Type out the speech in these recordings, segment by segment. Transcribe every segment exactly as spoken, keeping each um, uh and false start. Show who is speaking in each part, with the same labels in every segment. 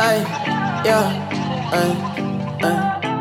Speaker 1: ay, yeah, ay, ay.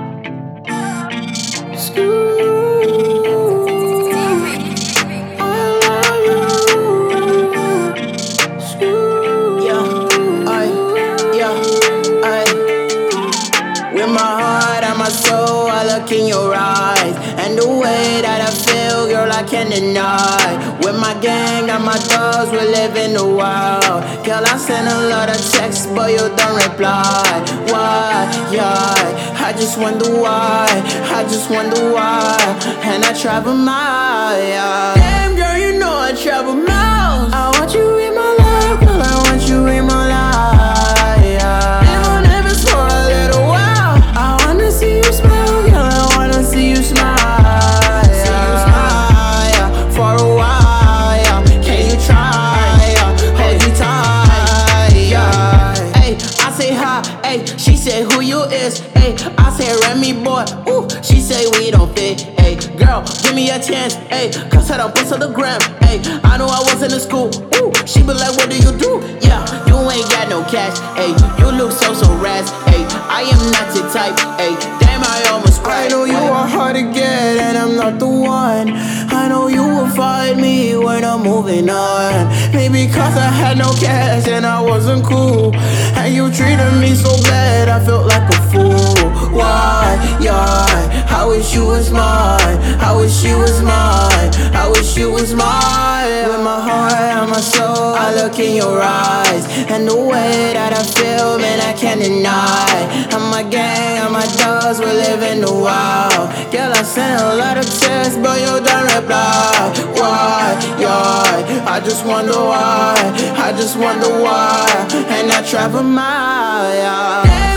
Speaker 1: With my heart and my soul, I look in your eyes. And the way that I feel, girl, I can't deny. With my gang and my dogs, we live in the wild. Girl, I send a lot of texts, but you don't reply. Why? Yeah, I just wonder why. I just wonder why. And I travel miles, yeah. Damn, girl, you know I travel miles. I want you in my life, girl, I want you in my life, yeah. Even if it's for a little while. I wanna see you smile, girl, I wanna see you smile, yeah. See you smile, yeah. For a while, yeah. Can you try, yeah. Hold you tight, yeah. Ay, I say hi, ay, she say who you is, ay. I say Remy boy, ooh, she say we don't fit, ay. Girl, give me a chance, ay, cause I don't post on the gram, ay. I know I wasn't in school, ooh, she be like, what do you do? Yeah, you ain't got no cash, ay. You look so, so ras, ay. I am not the type, ayy. Damn, I almost cried. I know you are hard to get, and I'm not the one. I know you will find me when I'm moving on. Maybe cause I had no cash and I wasn't cool, and you treated me so bad, I felt like a fool. Why? Yeah, I wish you was mine. I wish you was mine. I wish you was mine. With my heart and my soul, I look in your eyes, and the way that I feel, man, I can't deny. And my gang and my dogs, we live in the wild. Girl, I sent a lot of texts, but you don't reply. Why? Yeah, I just wonder why. I just wonder why. And I travel miles, yeah.